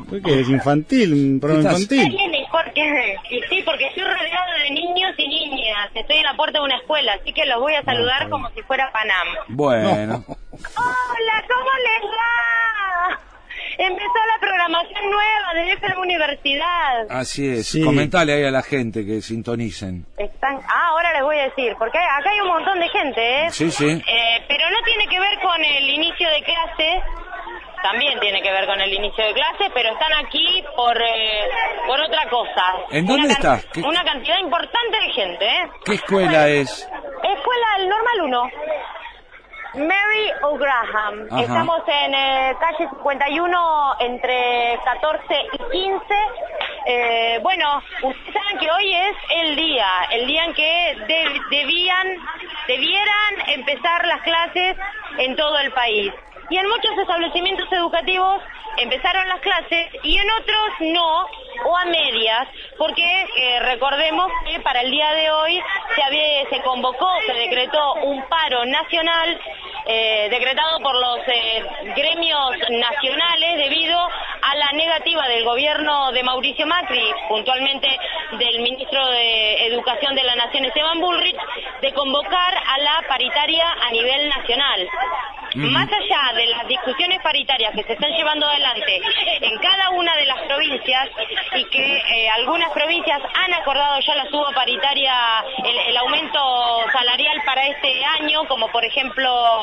¿Por qué? ¿Es infantil? ¿Un programa infantil? Porque estoy rodeado de niños y niñas. Estoy en la puerta de una escuela, así que los voy a saludar como si fuera Panam. Bueno. Hola, ¿cómo les va? Empezó la programación nueva de FM Universidad. Así es. Sí. Comentale ahí a la gente que sintonicen. Ahora les voy a decir, porque acá hay un montón de gente, ¿eh? Sí, sí. Pero no tiene que ver con el inicio de clases. También tiene que ver con el inicio de clases, pero están aquí por otra cosa. ¿En dónde estás? Una cantidad importante de gente, ¿eh? ¿Qué escuela es? Escuela del Normal 1. Mary O'Graham. Ajá. Estamos en calle 51 entre 14 y 15. Bueno, ustedes saben que hoy es el día en que debieran empezar las clases en todo el país. Y en muchos establecimientos educativos empezaron las clases y en otros no, o a medias, porque recordemos que para el día de hoy se decretó un paro nacional decretado por los gremios nacionales debido a la negativa del gobierno de Mauricio Macri, puntualmente del ministro de Educación de la Nación, Esteban Bullrich, de convocar a la paritaria a nivel nacional. Más allá de las discusiones paritarias que se están llevando adelante en cada una de las provincias y que algunas provincias han acordado ya la suba paritaria, el aumento salarial para este año, como por ejemplo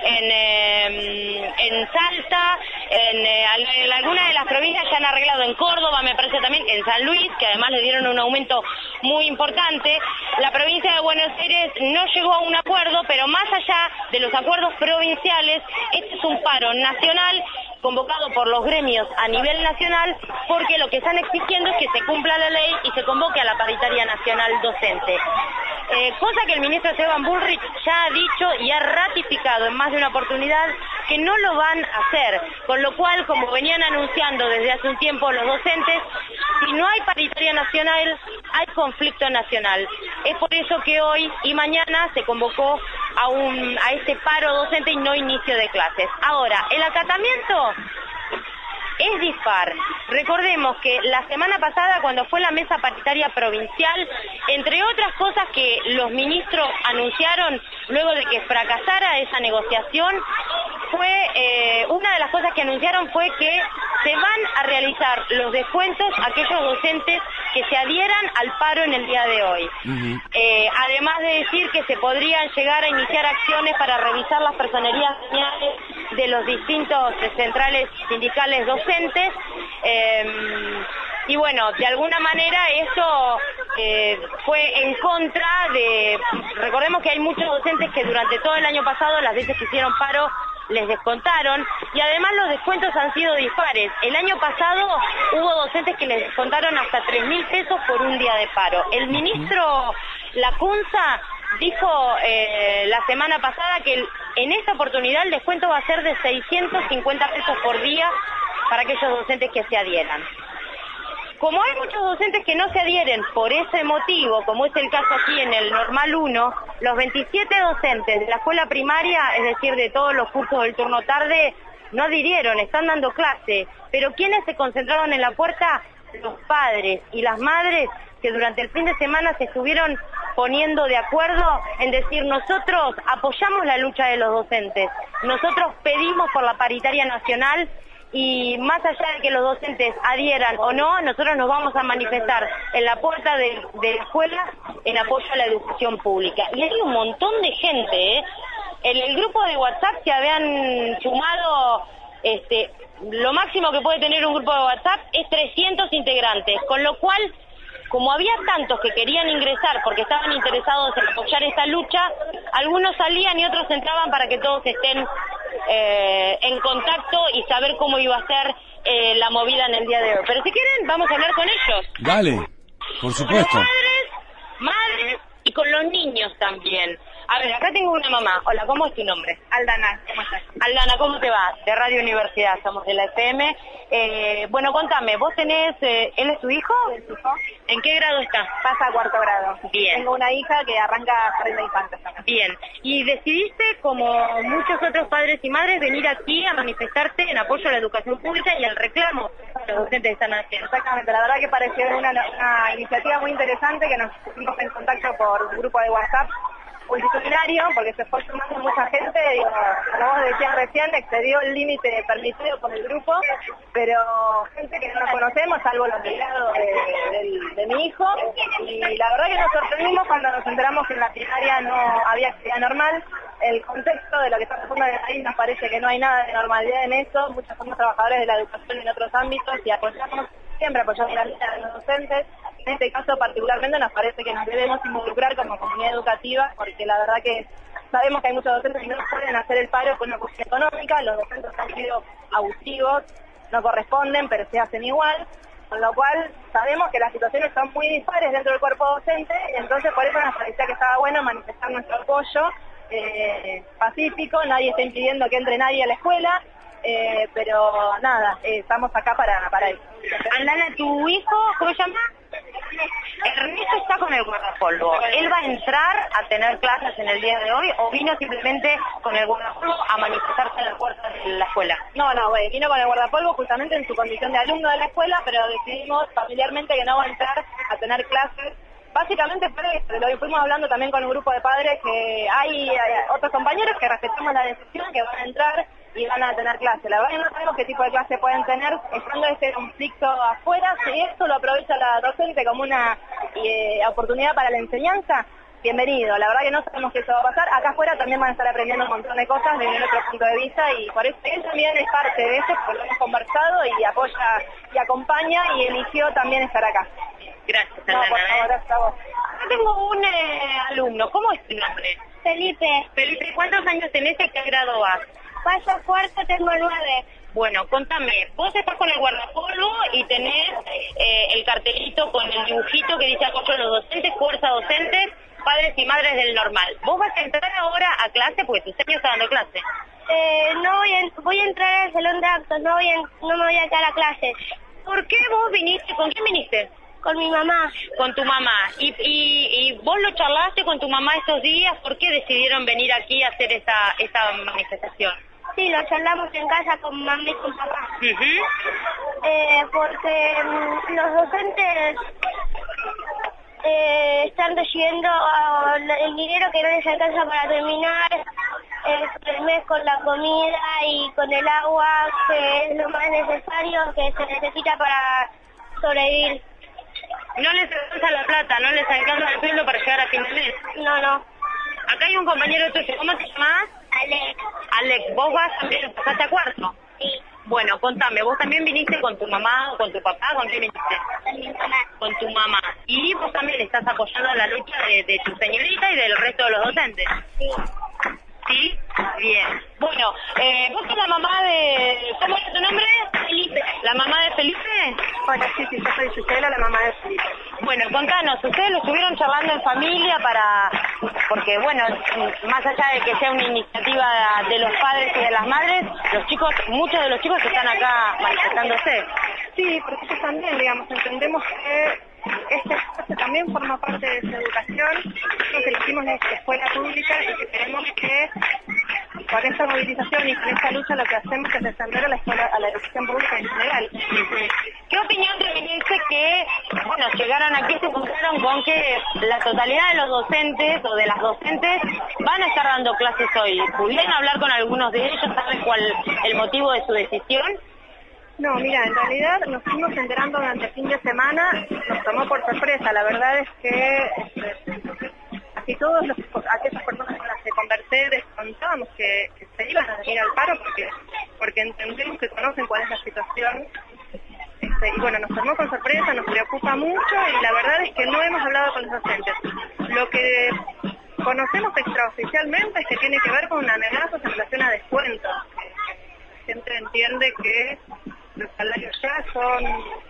en Salta, en algunas de las provincias ya han arreglado, en Córdoba me parece también, en San Luis, que además le dieron un aumento muy importante. La provincia de Buenos Aires no llegó a un acuerdo, pero más allá de los acuerdos provinciales, este es un paro nacional convocado por los gremios a nivel nacional, porque lo que están exigiendo es que se cumpla la ley y se convoque a la paritaria nacional docente. Cosa que el ministro Esteban Bullrich ya ha dicho y ha ratificado en más de una oportunidad que no lo van a hacer, con lo cual, como venían anunciando desde hace un tiempo los docentes, si no hay paritaria nacional, hay conflicto nacional. Es por eso que hoy y mañana se convocó a este paro docente y no inicio de clases. Ahora, el acatamiento es dispar. Recordemos que la semana pasada, cuando fue la mesa paritaria provincial, entre otras cosas que los ministros anunciaron luego de que fracasara esa negociación, una de las cosas que anunciaron fue que se van a realizar los descuentos a aquellos docentes que se adhieran al paro en el día de hoy. Además de decir que se podrían llegar a iniciar acciones para revisar las personerías de los distintos centrales sindicales docentes. Y bueno, de alguna manera esto fue en contra de... Recordemos que hay muchos docentes que durante todo el año pasado, las veces que hicieron paro, les descontaron, y además los descuentos han sido dispares. El año pasado hubo docentes que les descontaron hasta 3.000 pesos por un día de paro. El ministro Lacunza dijo la semana pasada que en esta oportunidad el descuento va a ser de 650 pesos por día para aquellos docentes que se adhieran. Como hay muchos docentes que no se adhieren por ese motivo, como es el caso aquí en el Normal 1, los 27 docentes de la escuela primaria, es decir, de todos los cursos del turno tarde, no adhirieron, están dando clase. Pero ¿quiénes se concentraron en la puerta? Los padres y las madres que durante el fin de semana se estuvieron poniendo de acuerdo en decir: nosotros apoyamos la lucha de los docentes, nosotros pedimos por la paritaria nacional, y más allá de que los docentes adhieran o no, nosotros nos vamos a manifestar en la puerta de la escuela en apoyo a la educación pública. Y hay un montón de gente, ¿eh? En el grupo de WhatsApp se habían sumado, lo máximo que puede tener un grupo de WhatsApp es 300 integrantes, con lo cual, como había tantos que querían ingresar porque estaban interesados en apoyar esta lucha, algunos salían y otros entraban para que todos estén en contacto y saber cómo iba a ser la movida en el día de hoy. Pero si quieren, vamos a hablar con ellos. Dale, por supuesto. Con los madres y con los niños también. A ver, acá tengo una mamá. Hola, ¿cómo es tu nombre? Aldana, ¿cómo estás? Aldana, ¿cómo te va? De Radio Universidad, somos de la FM. Bueno, contame, ¿vos tenés, él es tu hijo? ¿Es tu hijo? ¿En qué grado está? Pasa a 4º grado. Bien. Tengo una hija que arranca jardín de infantes. Bien. ¿Y decidiste, como muchos otros padres y madres, venir aquí a manifestarte en apoyo a la educación pública y al reclamo de los docentes están haciendo. Exactamente, la verdad que pareció una iniciativa muy interesante que nos pusimos en contacto por un grupo de WhatsApp multitudinario, porque se fue sumando mucha gente, digo, como vos decías recién, excedió el límite permitido por el grupo, pero gente que no nos conocemos, salvo los empleados de mi hijo, y la verdad que nos sorprendimos cuando nos enteramos que en la primaria no había actividad normal. El contexto de lo que está pasando en el país nos parece que no hay nada de normalidad en eso, muchos somos trabajadores de la educación en otros ámbitos y siempre apoyamos la vida de los docentes. En este caso particularmente nos parece que nos debemos involucrar como comunidad educativa, porque la verdad que sabemos que hay muchos docentes que no pueden hacer el paro por una cuestión económica, los docentes han sido abusivos, no corresponden, pero se hacen igual, con lo cual sabemos que las situaciones son muy dispares dentro del cuerpo docente, y entonces por eso nos parecía que estaba bueno manifestar nuestro apoyo pacífico, nadie está impidiendo que entre nadie a la escuela, pero nada, estamos acá para eso. Aldana, ¿tu hijo, cómo se llama? Ernesto está con el guardapolvo. ¿Él va a entrar a tener clases en el día de hoy o vino simplemente con el guardapolvo a manifestarse en la puerta de la escuela? No, vino con el guardapolvo justamente en su condición de alumno de la escuela, pero decidimos familiarmente que no va a entrar a tener clases. Básicamente por eso, lo que fuimos hablando también con un grupo de padres, que hay otros compañeros que respetamos la decisión, que van a entrar y van a tener clase. La verdad que no sabemos qué tipo de clase pueden tener, estando este conflicto afuera. Si esto lo aprovecha la docente como una oportunidad para la enseñanza, bienvenido. La verdad que no sabemos qué eso va a pasar. Acá afuera también van a estar aprendiendo un montón de cosas desde nuestro punto de vista, y por eso él también es parte de eso, porque lo hemos conversado y apoya y acompaña, y eligió también estar acá. Gracias, No, por favor, gracias a vos. Yo tengo un alumno, ¿cómo es tu nombre? Felipe, Felipe, ¿cuántos años tenés y qué grado vas? paso cuarto, tengo 9. Bueno, contame, vos estás con el guardapolvo y tenés el cartelito con el dibujito que dice apoyo a los docentes, fuerza docentes, padres y madres del normal. ¿Vos vas a entrar ahora a clase? Porque tu señor está dando clase. No voy a entrar al salón de actos, no me voy a quedar a clases. ¿Por qué vos viniste? ¿Con quién viniste? Con mi mamá. Con tu mamá. ¿Y vos lo charlaste con tu mamá estos días? ¿Por qué decidieron venir aquí a hacer esta manifestación? Sí, lo charlamos en casa con mamá y con papá. Porque los docentes están recibiendo el dinero que no les alcanza para terminar el mes con la comida y con el agua, que es lo más necesario que se necesita para sobrevivir. No les alcanza la plata, no les alcanza el sueldo para llegar a fin de mes. No. Acá hay un compañero tuyo, ¿cómo te llamas? Alex, ¿vos vas también, pasaste a cuarto? Sí. Bueno, contame, ¿vos también viniste con tu mamá o con tu papá? ¿Con quién viniste? Con mi mamá. Con tu mamá. ¿Y vos también estás apoyando la lucha de tu señorita y del resto de los docentes? Sí. ¿Sí? Bien. Bueno, ¿vos sos la mamá de... ¿Cómo es tu nombre? Felipe. ¿La mamá de Felipe? Hola, sí, yo soy Susela, la mamá de Felipe. Bueno, contanos, ustedes lo estuvieron charlando en familia porque bueno, más allá de que sea una iniciativa de los padres y de las madres, muchos de los chicos están acá manifestándose. Sí, porque ellos también, digamos, entendemos que este espacio también forma parte de su educación. Nosotros elegimos la escuela pública y que queremos que con esta movilización y con esta lucha lo que hacemos es defender a la educación pública en general. ¿Qué opinión te merece que, bueno, llegaron aquí y se encontraron con que la totalidad de los docentes o de las docentes van a estar dando clases hoy? ¿Pudieron hablar con algunos de ellos? ¿Saben cuál el motivo de su decisión? No, mira, en realidad nos fuimos enterando durante el fin de semana, nos tomó por sorpresa. La verdad es que casi todos aquellas personas con las que conversé descontábamos que se iban a venir al paro porque entendemos que conocen cuál es la situación. Y bueno, nos tomó con sorpresa, nos preocupa mucho y la verdad es que no hemos hablado con los docentes. Lo que conocemos extraoficialmente es que tiene que ver con amenazas en relación a descuentos. La gente entiende que los salarios ya son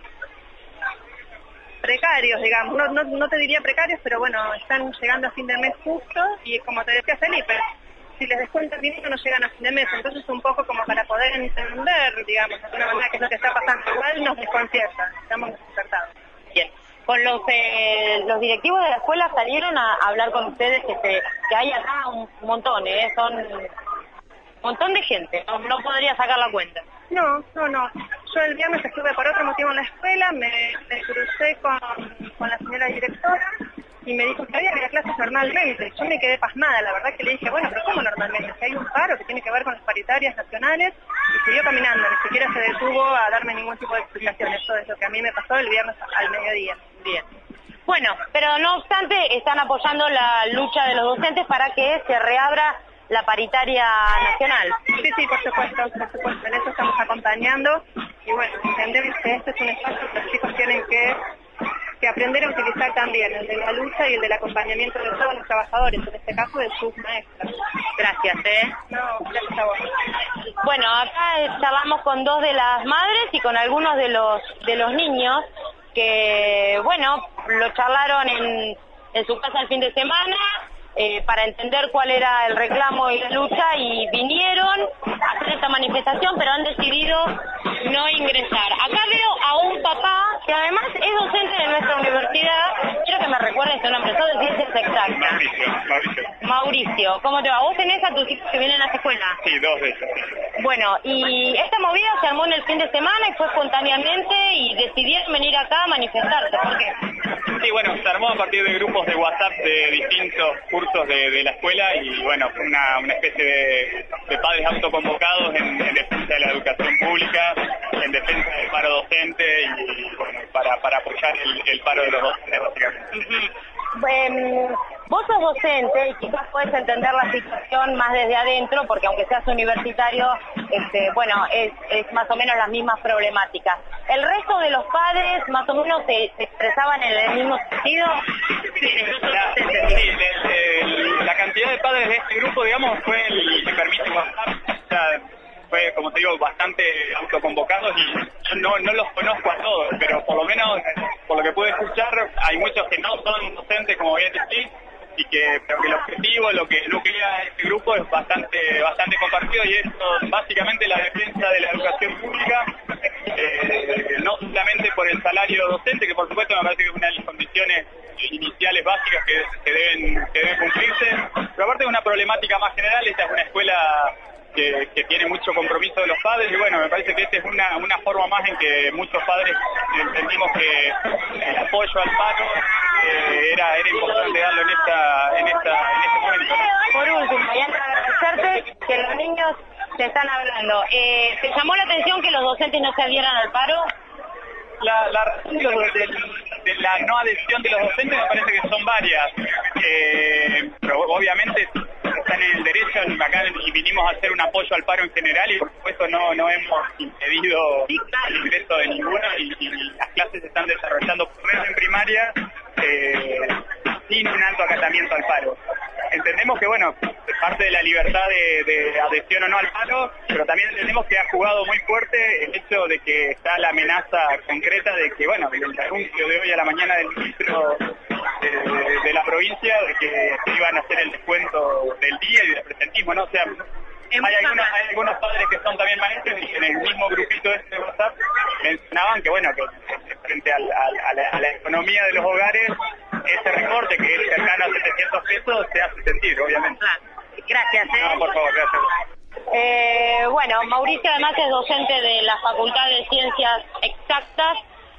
precarios, digamos, no te diría precarios, pero bueno, están llegando a fin de mes justo y como te decía Felipe, si les descuentan dinero no llegan a fin de mes, entonces un poco como para poder entender, digamos, de alguna manera qué es lo que está pasando, igual nos desconcierta, estamos desconcertados. Bien. Con los directivos de la escuela salieron a hablar con ustedes que hay acá un montón, son un montón de gente, no podría sacar la cuenta. No. yo el viernes estuve por otro motivo en la escuela, me crucé con la señora directora y me dijo que había clases normalmente. Yo me quedé pasmada, la verdad que le dije, bueno, pero ¿cómo normalmente? Si hay un paro que tiene que ver con las paritarias nacionales, y siguió caminando, ni siquiera se detuvo a darme ningún tipo de explicación. Eso es lo que a mí me pasó el viernes al mediodía. Bien. Bueno, pero no obstante, están apoyando la lucha de los docentes para que se reabra la paritaria nacional. Sí, por supuesto, en eso estamos acompañando, y bueno, entendemos que este es un espacio que los chicos tienen que aprender a utilizar también, el de la lucha y el del acompañamiento de todos los trabajadores, en este caso de sus maestros. Gracias, No, gracias a vos. Bueno, acá charlamos con dos de las madres y con algunos de los niños que, bueno, lo charlaron en su casa el fin de semana para entender cuál era el reclamo y la lucha, y vinieron a hacer esta manifestación, pero han decidido no ingresar. Acá veo a un papá que además es docente de nuestra universidad. Quiero que me recuerdes su nombre, sos de ciencias exactas. Mauricio, ¿cómo te va? ¿Vos tenés a tus hijos que vienen a la escuela? Sí, 2 de ellos. Bueno, y esta movida se armó en el fin de semana y fue espontáneamente, y decidieron venir acá a manifestarse. ¿Por qué? Sí, bueno, se armó a partir de grupos de WhatsApp de distintos cursos de la escuela, y bueno, fue una especie de padres autoconvocados en defensa de la educación pública, en defensa del paro docente y bueno, para apoyar el paro de los docentes, básicamente. Vos sos docente y quizás podés entender la situación más desde adentro, porque aunque seas universitario, bueno, es más o menos las mismas problemáticas. ¿El resto de los padres más o menos se expresaban en el mismo sentido? La cantidad de padres de este grupo, digamos, fue el que permite WhatsApp. O sea, fue, como te digo, bastante autoconvocados, y yo no los conozco a todos, pero por lo menos, por lo que pude escuchar, hay muchos que no son docentes, como bien decís, pero que el objetivo, lo que nuclea este grupo es bastante compartido, y esto básicamente la defensa de la educación pública, no solamente por el salario docente, que por supuesto me parece que es una de las condiciones iniciales básicas que deben cumplirse, pero aparte de una problemática más general. Esta es una escuela que tiene mucho compromiso de los padres, y bueno, me parece que esta es una forma más en que muchos padres entendimos que el apoyo al paro era importante darlo en este momento, ¿no? Por último, y antes de agradecerte, que los niños te están hablando, ¿te llamó la atención que los docentes no se adhieran al paro? La razón de la no adhesión de los docentes me parece que son varias, pero obviamente están en el derecho acá, y vinimos a hacer un apoyo al paro en general, y por supuesto no hemos impedido el ingreso de ninguno, y las clases se están desarrollando por menos en primaria sin un alto acatamiento al paro. Entendemos que, bueno, parte de la libertad de adhesión o no al paro, pero también entendemos que ha jugado muy fuerte el hecho de que está la amenaza concreta de que, bueno, el anuncio de hoy a la mañana del ministro de la provincia de que iban a hacer el descuento del día y del presentismo, ¿no? O sea, hay algunos padres que son también maestros, y en el mismo grupito de WhatsApp mencionaban que, bueno, que frente a la economía de los hogares, ese recorte que es cercano a 700 pesos se hace sentir, obviamente. Gracias. No, por favor, gracias. Bueno, Mauricio además es docente de la Facultad de Ciencias Exactas,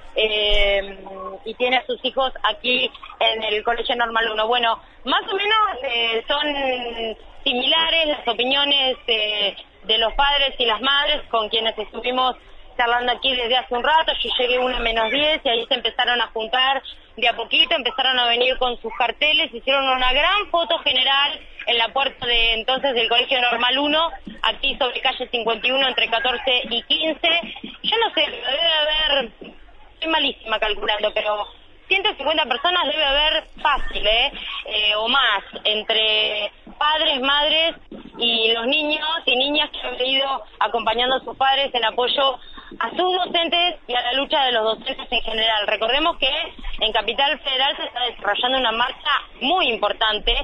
y tiene a sus hijos aquí en el Colegio Normal 1. Bueno, más o menos son similares las opiniones de los padres y las madres con quienes estuvimos charlando aquí desde hace un rato. Yo llegué 1:10 y ahí se empezaron a juntar de a poquito, empezaron a venir con sus carteles, hicieron una gran foto general en la puerta de entonces del Colegio Normal 1, aquí sobre calle 51 entre 14 y 15. Yo no sé, debe haber, estoy malísima calculando, pero 150 personas debe haber fácil, o más, entre padres, madres y los niños y niñas que han venido acompañando a sus padres en apoyo a sus docentes y a la lucha de los docentes en general. Recordemos que en Capital Federal se está desarrollando una marcha muy importante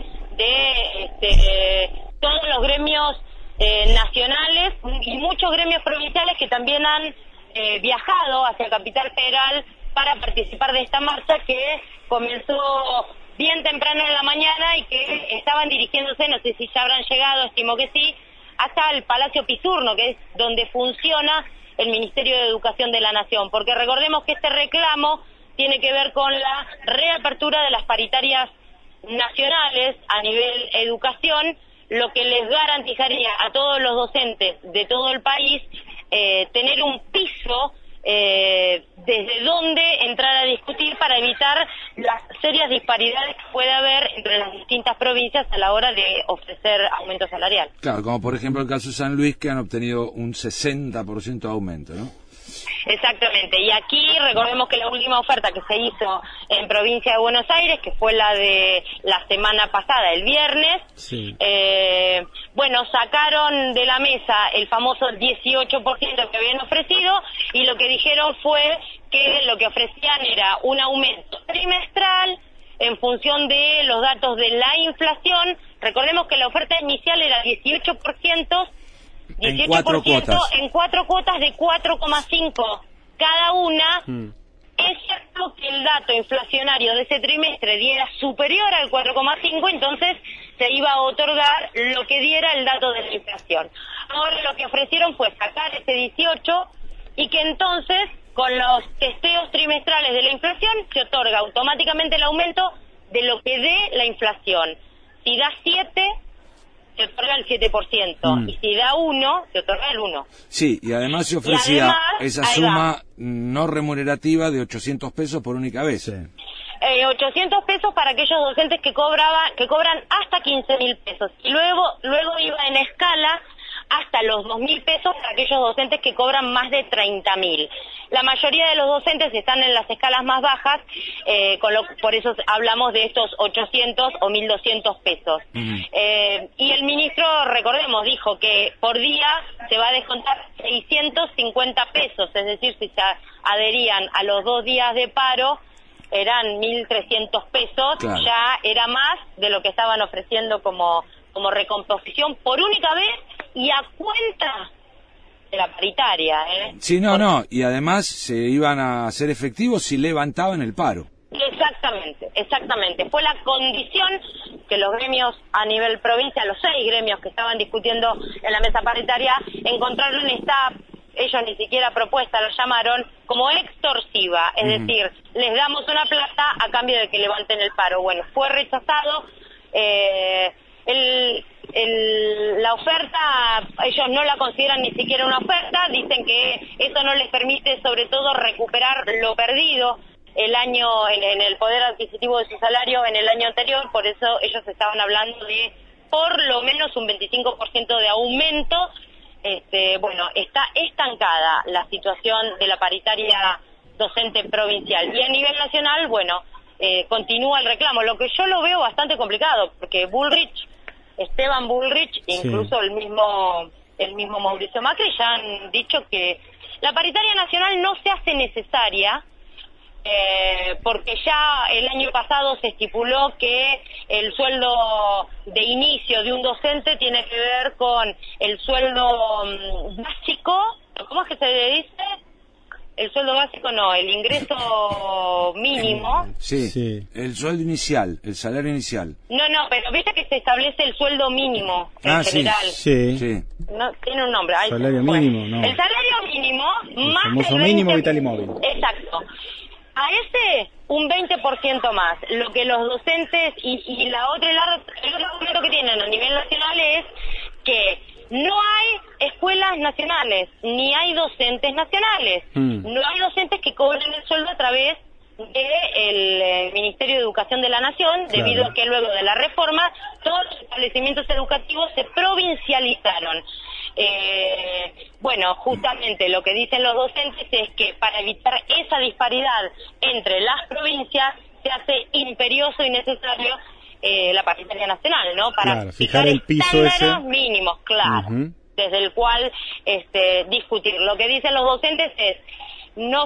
de todos los gremios nacionales y muchos gremios provinciales que también han viajado hacia Capital Federal para participar de esta marcha, que comenzó bien temprano en la mañana y que estaban dirigiéndose, no sé si ya habrán llegado, estimo que sí, hasta el Palacio Pisurno, que es donde funciona el Ministerio de Educación de la Nación, porque recordemos que este reclamo tiene que ver con la reapertura de las paritarias nacionales a nivel educación, lo que les garantizaría a todos los docentes de todo el país tener un piso desde donde entrar a discutir para evitar las serias disparidades que puede haber entre las distintas provincias a la hora de ofrecer aumento salarial. Claro, como por ejemplo el caso de San Luis, que han obtenido un 60% de aumento, ¿no? Exactamente, y aquí recordemos que la última oferta que se hizo en provincia de Buenos Aires, que fue la de la semana pasada, el viernes, sí. Bueno, sacaron de la mesa el famoso 18% que habían ofrecido, y lo que dijeron fue que lo que ofrecían era un aumento trimestral en función de los datos de la inflación. Recordemos que la oferta inicial era 18%, en 4 cuotas. En 4 cuotas de 4,5 cada una. Es cierto que el dato inflacionario de ese trimestre diera superior al 4,5, entonces se iba a otorgar lo que diera el dato de la inflación. Ahora lo que ofrecieron fue sacar ese 18 y que entonces con los testeos trimestrales de la inflación se otorga automáticamente el aumento de lo que dé la inflación. Si da 7, se otorga el 7%, y si da 1, se otorga el 1. Sí, y además se ofrecía esa suma no remunerativa de 800 pesos por única vez. Sí. 800 pesos para aquellos docentes que cobran hasta 15.000 pesos, y luego iba en escala hasta los 2.000 pesos para aquellos docentes que cobran más de 30.000. La mayoría de los docentes están en las escalas más bajas, por eso hablamos de estos 800 o 1.200 pesos. Y el ministro, recordemos, dijo que por día se va a descontar 650 pesos, es decir, si se adherían a los 2 días de paro, eran 1.300 pesos, claro. Ya era más de lo que estaban ofreciendo como recomposición por única vez y a cuenta de la paritaria, ¿eh? Sí, no, y además se iban a hacer efectivos si levantaban el paro. Exactamente. Fue la condición que los gremios a nivel provincia, los 6 gremios que estaban discutiendo en la mesa paritaria, encontraron ellos ni siquiera propuesta, lo llamaron como extorsiva, es decir, les damos una plata a cambio de que levanten el paro. Bueno, fue rechazado. La oferta, ellos no la consideran ni siquiera una oferta, dicen que eso no les permite sobre todo recuperar lo perdido el año en el poder adquisitivo de su salario en el año anterior, por eso ellos estaban hablando de por lo menos un 25% de aumento. Bueno, está estancada la situación de la paritaria docente provincial, y a nivel nacional, bueno, continúa el reclamo, lo que yo lo veo bastante complicado, porque Esteban Bullrich, incluso el mismo Mauricio Macri ya han dicho que la paritaria nacional no se hace necesaria, porque ya el año pasado se estipuló que el sueldo de inicio de un docente tiene que ver con el sueldo básico. ¿Cómo es que se le dice? El sueldo básico no, el ingreso mínimo. Sí, el sueldo inicial, el salario inicial. No, pero viste que se establece el sueldo mínimo en general. Sí. No, tiene un nombre. Salario mínimo, no. El salario mínimo más el famoso mínimo vital y móvil. Exacto. A ese un 20% más. Lo que los docentes y el otro argumento que tienen a nivel nacional es que no hay escuelas nacionales, ni hay docentes nacionales. No hay docentes que cobren el sueldo a través del Ministerio de Educación de la Nación, claro. Debido a que luego de la reforma todos los establecimientos educativos se provincializaron. Bueno, justamente lo que dicen los docentes es que para evitar esa disparidad entre las provincias se hace imperioso y necesario la paritaria nacional, ¿no? Para fijar el piso estándares mínimos, claro, desde el cual discutir. Lo que dicen los docentes es no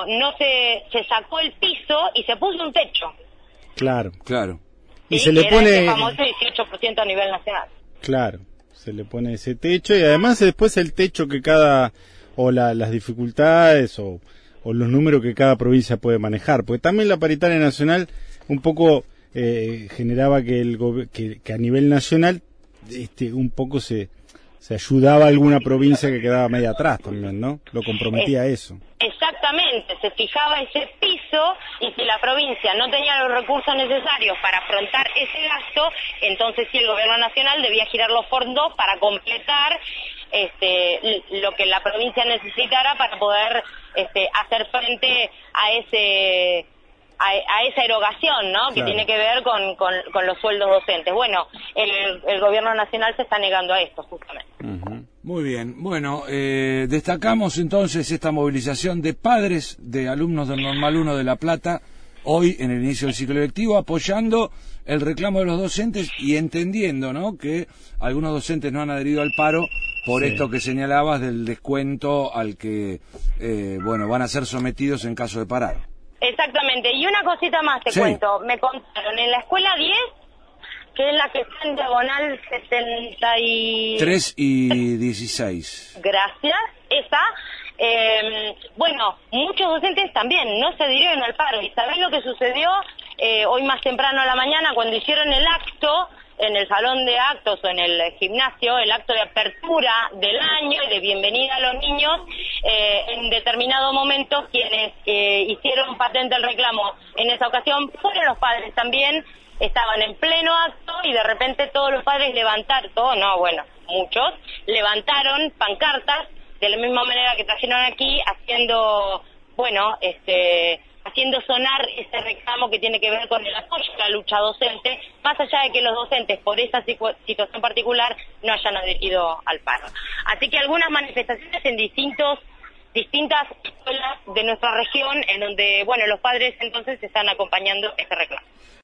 se sacó el piso y se puso un techo. Claro. Y se le pone el famoso 18% a nivel nacional. Claro, se le pone ese techo, y además después el techo que las dificultades o los números que cada provincia puede manejar, porque también la paritaria nacional un poco generaba que a nivel nacional un poco se se ayudaba a alguna provincia que quedaba media atrás también, ¿no? Lo comprometía eso. Exactamente, se fijaba ese piso y si la provincia no tenía los recursos necesarios para afrontar ese gasto, entonces sí el gobierno nacional debía girar los fondos para completar lo que la provincia necesitara para poder hacer frente a esa erogación, ¿no? Claro. Que tiene que ver con los sueldos docentes. Bueno, el gobierno nacional se está negando a esto, justamente. Uh-huh. Muy bien. Bueno, destacamos entonces esta movilización de padres de alumnos del Normal 1 de La Plata, hoy en el inicio del ciclo lectivo, apoyando el reclamo de los docentes y entendiendo, ¿no?, que algunos docentes no han adherido al paro por esto que señalabas del descuento al que, van a ser sometidos en caso de parar. Exactamente, y una cosita más te cuento, me contaron en la escuela 10, que es la que está en diagonal 73 y 16. Gracias, esa. Muchos docentes también no se adhirieron al paro, y ¿sabés lo que sucedió hoy más temprano a la mañana cuando hicieron el acto en el salón de actos o en el gimnasio, el acto de apertura del año y de bienvenida a los niños? En determinado momento quienes hicieron patente el reclamo en esa ocasión fueron los padres también. Estaban en pleno acto y de repente todos los padres muchos levantaron pancartas de la misma manera que trajeron aquí, haciendo sonar ese reclamo que tiene que ver con el apoyo a la lucha docente, más allá de que los docentes por esa situación particular no hayan adherido al paro. Así que algunas manifestaciones en distintas escuelas de nuestra región, en donde los padres entonces están acompañando este reclamo.